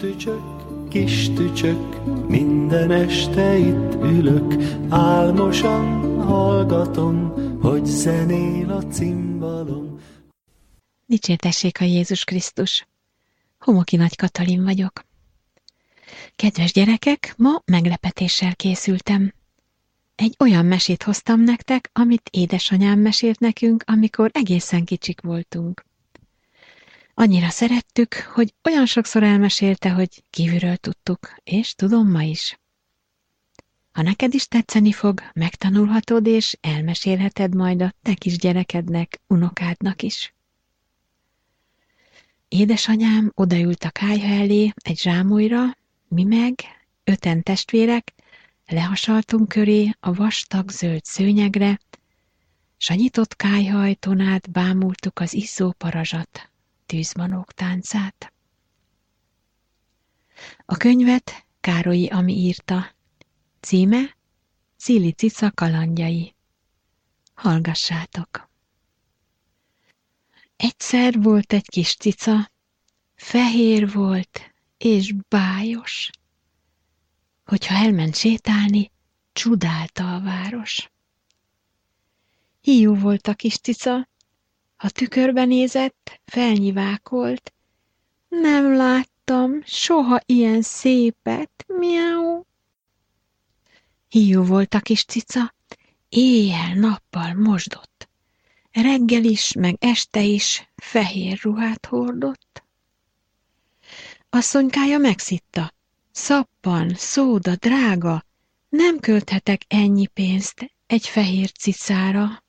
kis tücsök, minden este itt ülök, álmosan hallgatom, hogy zenél a cimbalom. Dicsértessék a Jézus Krisztus! Homoki Nagy Katalin vagyok. Kedves gyerekek, ma meglepetéssel készültem. Egy olyan mesét hoztam nektek, amit édesanyám mesélt nekünk, amikor egészen kicsik voltunk. Annyira szerettük, hogy olyan sokszor elmesélte, hogy kívülről tudtuk, és tudom ma is. Ha neked is tetszeni fog, megtanulhatod, és elmesélheted majd a te kis gyerekednek, unokádnak is. Édesanyám odaült a kályha elé egy zsámolyra, mi meg, 5 testvérek, lehasaltunk köré a vastag zöld szőnyegre, s a nyitott kályha ajtón át bámultuk az izzó parazsat, tűzmanók táncát. A könyvet Károlyi Ami írta. Címe Cili cica kalandjai. Hallgassátok! Egyszer volt egy kis cica, fehér volt és bájos. Hogyha elment sétálni, csodálta a város. Hiú volt a kis cica, ha tükörbe nézett, felnyivákolt. Nem láttam soha ilyen szépet, miau. Hiú volt a kis cica, éjjel-nappal mosdott. Reggel is, meg este is fehér ruhát hordott. Asszonykája megszitta. Szappan, szóda, drága, nem költhetek ennyi pénzt egy fehér cicára.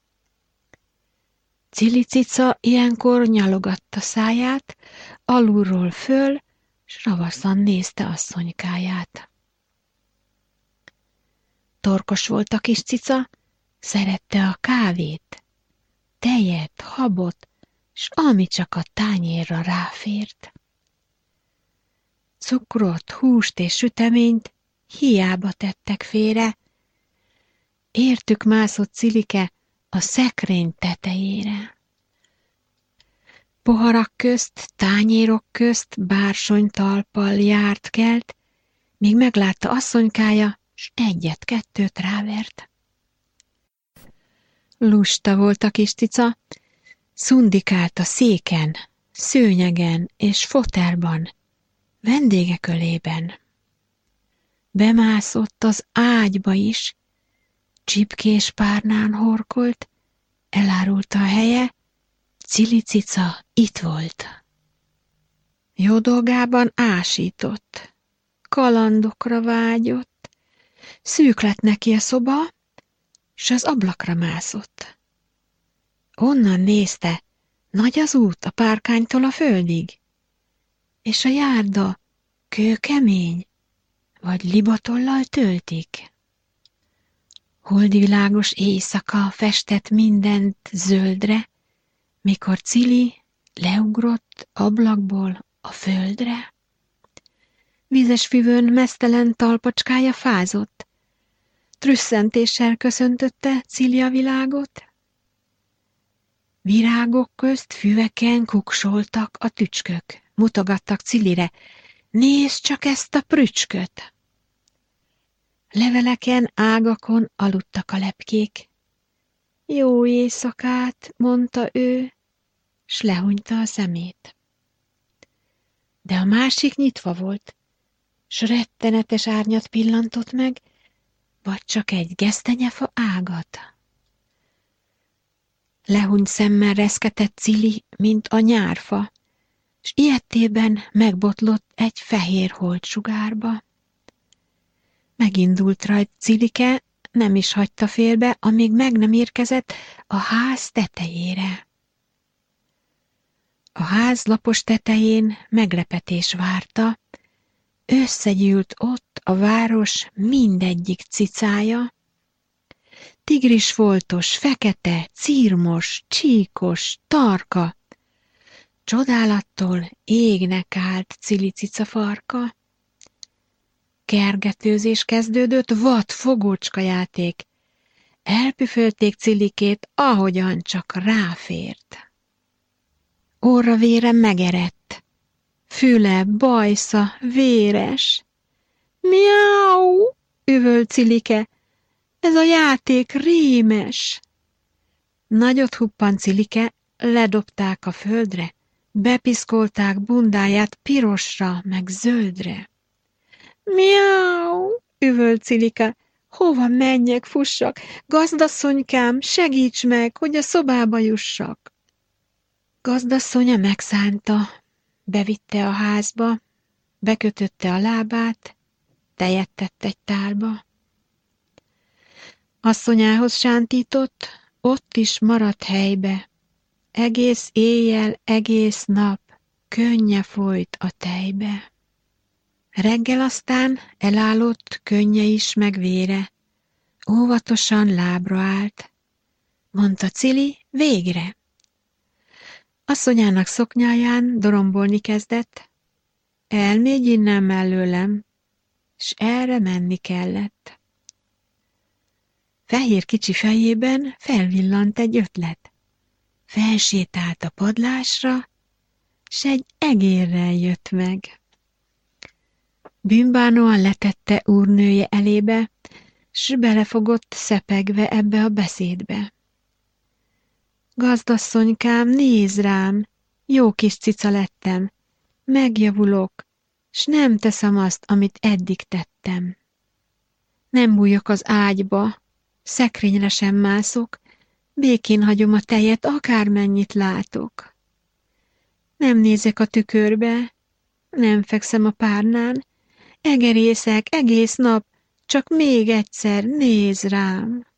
Cili cica ilyenkor nyalogatta száját, alulról föl, s ravaszan nézte asszonykáját. Torkos volt a kis cica, szerette a kávét, tejet, habot, s ami csak a tányérra ráfért. Cukrot, húst és süteményt hiába tettek félre, értük mászott Cilike a szekrény tetejére. Poharak közt, tányérok közt bársonytalppal járt kelt, míg meglátta asszonykája, s 1-2 rávert. Lusta volt a kis cica, szundikált a széken, szőnyegen és fotelban, vendége kölében. Bemászott az ágyba is, csipkés párnán horkolt, elárulta a helye, Cili cica itt volt. Jó dolgában ásított, kalandokra vágyott, szűk lett neki a szoba, s az ablakra mászott. Onnan nézte, nagy az út a párkánytól a földig, és a járda kőkemény, vagy libatollal töltik. Holdvilágos éjszaka festett mindent zöldre, mikor Cili leugrott ablakból a földre. Vízes füvön meztelen talpacskája fázott, trüsszentéssel köszöntötte Cili a világot. Virágok közt füveken kuksoltak a tücskök, mutogattak Cilire, nézd csak ezt a prücsköt! Leveleken, ágakon aludtak a lepkék. Jó éjszakát, mondta ő, s lehunyta a szemét. De a másik nyitva volt, s rettenetes árnyat pillantott meg, vagy csak egy gesztenyefa ágat. Lehunyt szemmel reszketett Cili, mint a nyárfa, s ilyettében megbotlott egy fehér holdsugárba. Megindult rajt Cilike, nem is hagyta félbe, amíg meg nem érkezett a ház tetejére. A ház lapos tetején meglepetés várta, összegyűlt ott a város mindegyik cicája. Tigrisfoltos, fekete, círmos, csíkos, tarka. Csodálattól égnek állt Cili cica farka. Kergetőzés kezdődött, vad fogócska játék. Elpüfölték Cilikét, ahogyan csak ráfért. Orra vére megerett, füle, bajsza, véres. Miau! Üvölt Cilike. Ez a játék rémes. Nagyot huppant Cilike, ledobták a földre, bepiszkolták bundáját pirosra, meg zöldre. Miau! Üvölt Cilike. Hova menjek, fussak? Gazdasszonykám, segíts meg, hogy a szobába jussak. Gazdasszonya megszánta, bevitte a házba, bekötötte a lábát, tejet tett egy tálba. Asszonyához sántított, ott is maradt helybe. Egész éjjel, egész nap, könnye folyt a tejbe. Reggel aztán elállott, könnye is meg vére. Óvatosan lábra állt. Mondta Cili, végre. Asszonyának szoknyáján dorombolni kezdett. Elmégy innen mellőlem, s erre menni kellett. Fehér kicsi fejében felvillant egy ötlet. Felsétált a padlásra, s egy egérrel jött meg. Bűnbánóan letette úrnője elébe, s belefogott szepegve ebbe a beszédbe. Gazdasszonykám, nézd rám, jó kis cica lettem, megjavulok, s nem teszem azt, amit eddig tettem. Nem bújok az ágyba, szekrényre sem mászok, békén hagyom a tejet, akármennyit látok. Nem nézek a tükörbe, nem fekszem a párnán, egerészek egész nap, csak még egyszer nézz rám.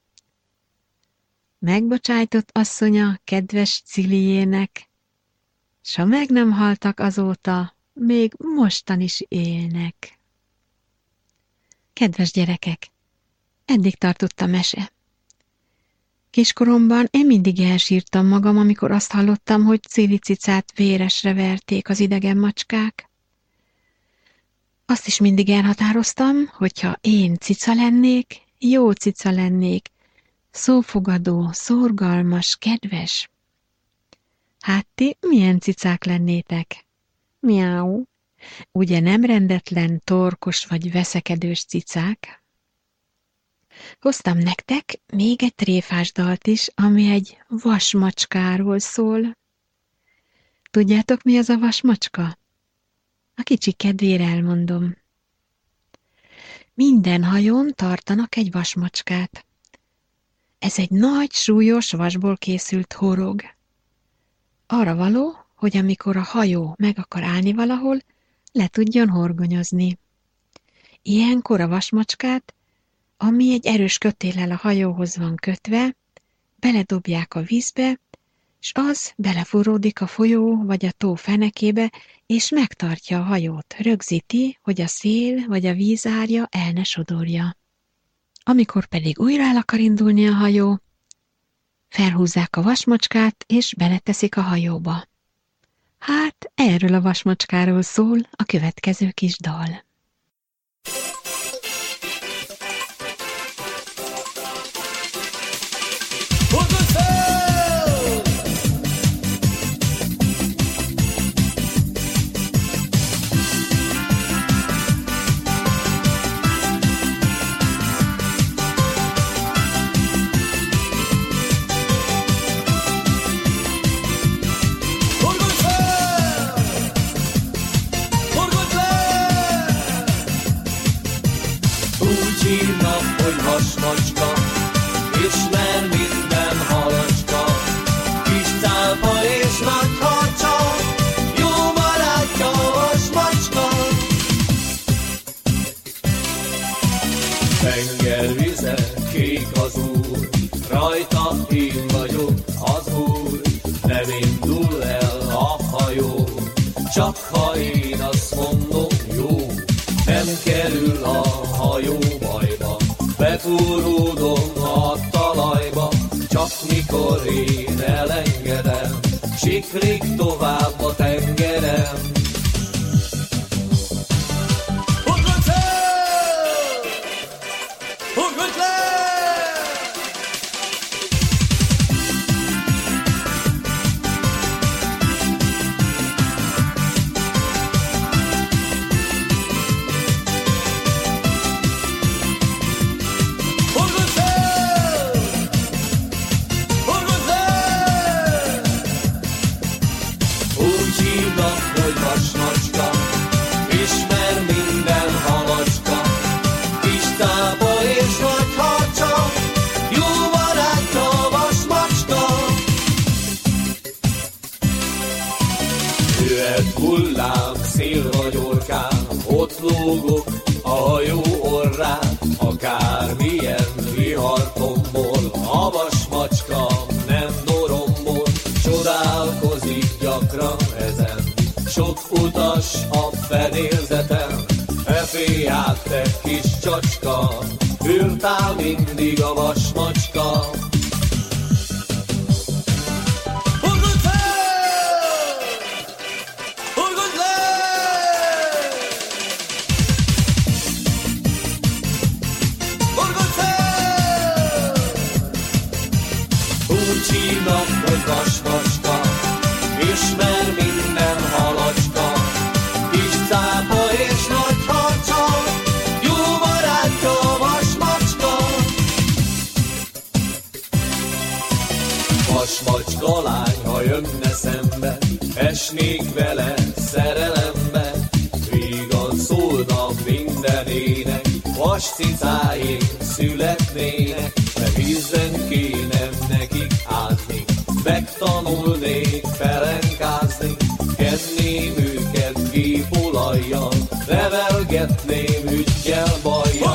Megbocsájtott asszonya kedves Ciliének, s ha meg nem haltak azóta, még mostan is élnek. Kedves gyerekek, eddig tartott a mese. Kiskoromban én mindig elsírtam magam, amikor azt hallottam, hogy Cili cicát véresre verték az idegen macskák. Azt is mindig elhatároztam, hogyha én cica lennék, jó cica lennék, szófogadó, szorgalmas, kedves. Hát ti milyen cicák lennétek? Miau. Ugye nem rendetlen, torkos vagy veszekedős cicák? Hoztam nektek még egy tréfás dalt is, ami egy vasmacskáról szól. Tudjátok, mi az a vasmacska? A kicsi kedvére elmondom. Minden hajón tartanak egy vasmacskát. Ez egy nagy, súlyos vasból készült horog. Arra való, hogy amikor a hajó meg akar állni valahol, le tudjon horgonyozni. Ilyenkor a vasmacskát, ami egy erős kötéllel a hajóhoz van kötve, beledobják a vízbe, s az belefúródik a folyó vagy a tó fenekébe, és megtartja a hajót, rögzíti, hogy a szél vagy a vízárja el ne sodorja. Amikor pedig újra el akar indulni a hajó, felhúzzák a vasmacskát, és beleteszik a hajóba. Hát erről a vasmacskáról szól a következő kis dal. Vasmacska, ismer minden halacska, kis cápa és nagy harcsa, jó barátja a vasmacska. Tengervize, kék az úr, rajta én vagyok az úr, nem indul el a hajó, csak ha én azt mondom, jó, nem kerül a hajó bajba. Befúródom a talajba, csak mikor én elengedem, siklik tovább a tengerem. Hurkolj fel! Hurkolj le! Úgy hívnak, hogy vasmacska, ismer minden halacska, kis cápa és nagy harcsa, jó barátja a vasmacska. Jöhet hullám, szél vagy orkán, ott lógok a hajó orrán, akármilyen vihar tombol, a vasmacska nem dorombol, csodálkozik gyakran ezen, sok utas a fedélzeten, eféját te kis csacska, ültál mindig a vasmacska. Hogy vasmacska, ismer minden halacska, kis cápa és nagy harcsa, jó barátja a vasmacska. Vasmacska lány, ha jönne szembe, esnék vele szerelembe, vígan szólna minden ének, vas cicáink születnének, de vízben kéne nekik átni, megtanulnék pelenkázni, kenném őket gépolajjal, nevelgetném üggyel bajjal.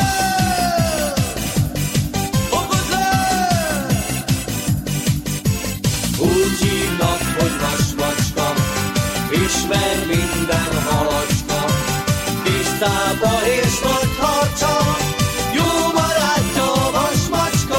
Úgy hívnak, hogy vasmacska, ismer minden halacska, kis cápa és nagy harcsa, jó barátja a vasmacska.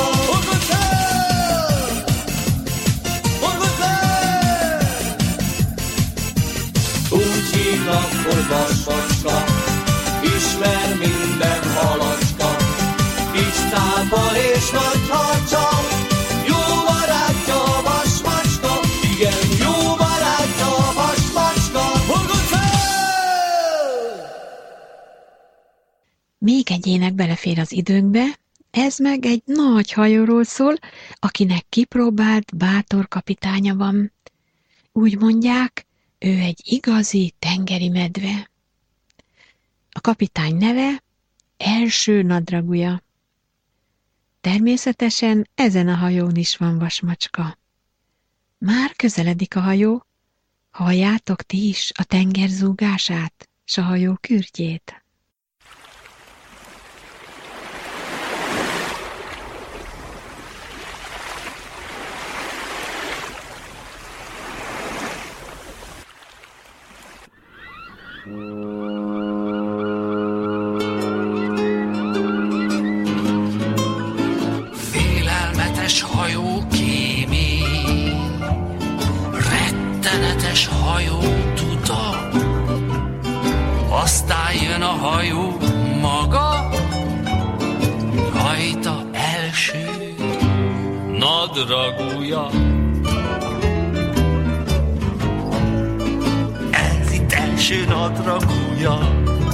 Úgy hívnak, hogy vasmacska, ismer minden halacska, kis cápa és nagy harcsa, jó barátja a vasmacska, igen, jó barátja a vasmacska. Még egy ének belefér az időnkbe, ez meg egy nagy hajóról szól, akinek kipróbált, bátor kapitánya van. Úgy mondják, ő egy igazi tengeri medve. A kapitány neve Első Nadragúja. Természetesen ezen a hajón is van vasmacska. Már közeledik a hajó, halljátok ti is a tenger zúgását, s a hajó kürtjét. Félelmetes hajó kémény, rettenetes hajó tuda, aztán jön a hajó maga, rajta első nadragúja. Ez itt első nadragúja,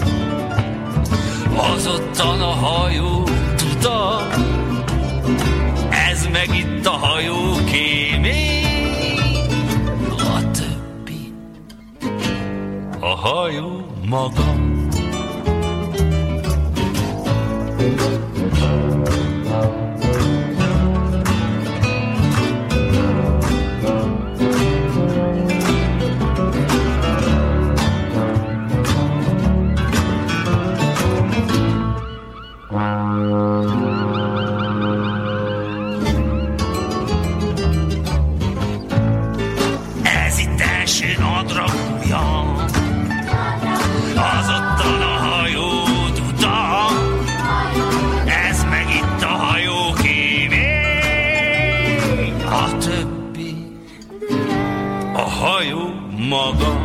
azottan a hajó tuda, ez meg itt a hajó kémény, a többi a hajó maga. Ez itt első nadragúja, azottan a hajó tuda, ez meg itt a hajó kémény, a többi a hajó maga.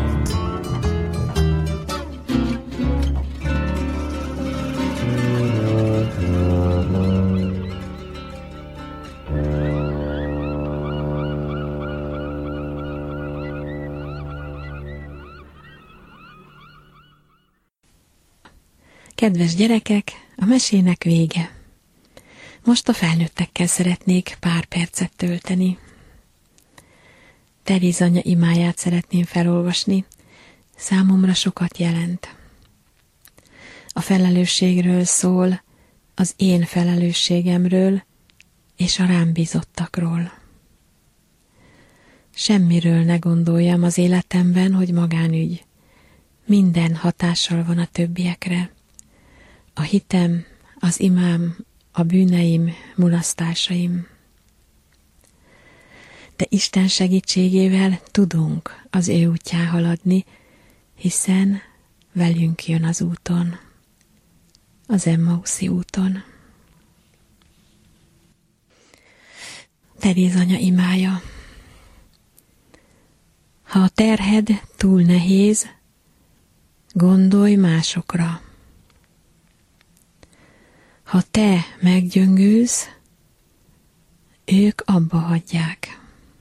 Kedves gyerekek, a mesének vége. Most a felnőttekkel szeretnék pár percet tölteni. Teréz anya imáját szeretném felolvasni. Számomra sokat jelent. A felelősségről szól, az én felelősségemről és a rám bízottakról. Semmiről ne gondoljam az életemben, hogy magánügy. Minden hatással van a többiekre. A hitem, az imám, a bűneim, mulasztásaim. De Isten segítségével tudunk az ő útján haladni, hiszen velünk jön az úton, az Emmauszi úton. Teréz anya imája. Ha a terhed túl nehéz, gondolj másokra. Ha te meggyöngülsz, ők abba hagyják.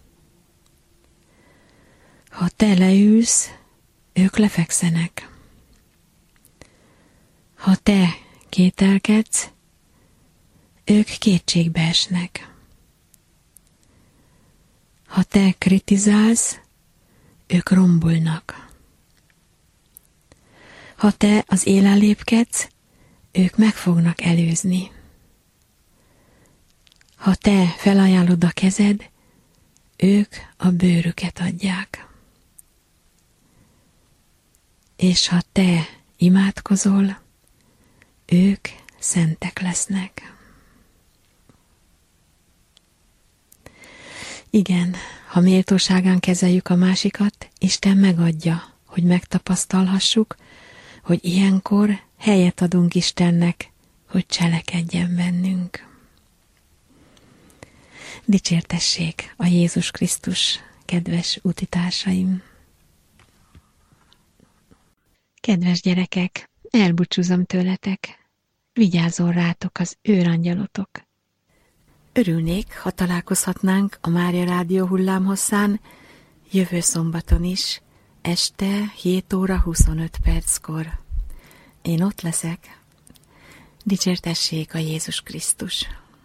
Ha te leülsz, ők lefekszenek. Ha te kételkedsz, ők kétségbe esnek. Ha te kritizálsz, ők rombolnak. Ha te az élen lépkedsz, ők meg fognak előzni. Ha te felajánlod a kezed, ők a bőrüket adják. És ha te imádkozol, ők szentek lesznek. Igen, ha méltóságán kezeljük a másikat, Isten megadja, hogy megtapasztalhassuk, hogy ilyenkor helyet adunk Istennek, hogy cselekedjen bennünk. Dicsértessék a Jézus Krisztus, kedves útitársaim! Kedves gyerekek, elbúcsúzom tőletek, vigyázzon rátok az őrangyalotok. Örülnék, ha találkozhatnánk a Mária Rádió hullámhosszán jövő szombaton is, este 7 óra 25 perckor. Én ott leszek. Dicsértessék a Jézus Krisztus!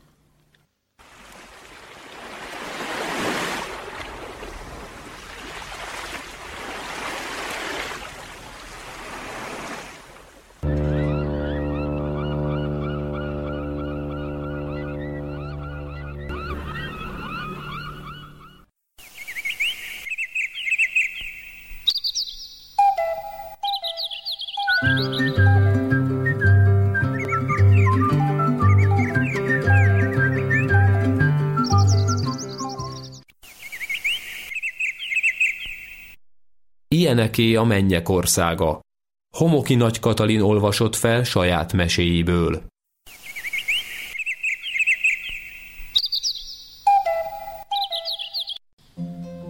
Ilyeneké a mennyek országa. Homoki Nagy Katalin olvasott fel saját meséjéből.